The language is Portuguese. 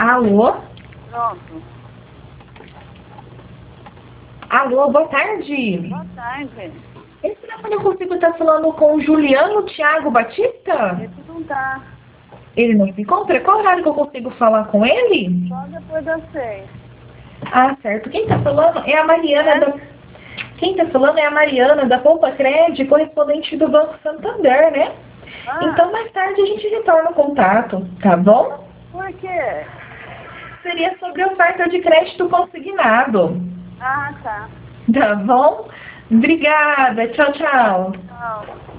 Alô? Pronto. Alô, boa tarde. Boa tarde. Esse telefone eu consigo estar falando com o Juliano Thiago Batista? Esse não tá. Ele não se encontra? Qual horário que eu consigo falar com ele? Só depois das 6. Ah, certo. Quem tá falando é a Mariana da... Quem tá falando é a Mariana da Poupa Cred, correspondente do Banco Santander, né? Então, mais tarde a gente retorna o contato, tá bom? Por quê? Seria sobre oferta de crédito consignado. Ah, tá. Tá bom? Obrigada. Tchau, tchau. Tchau.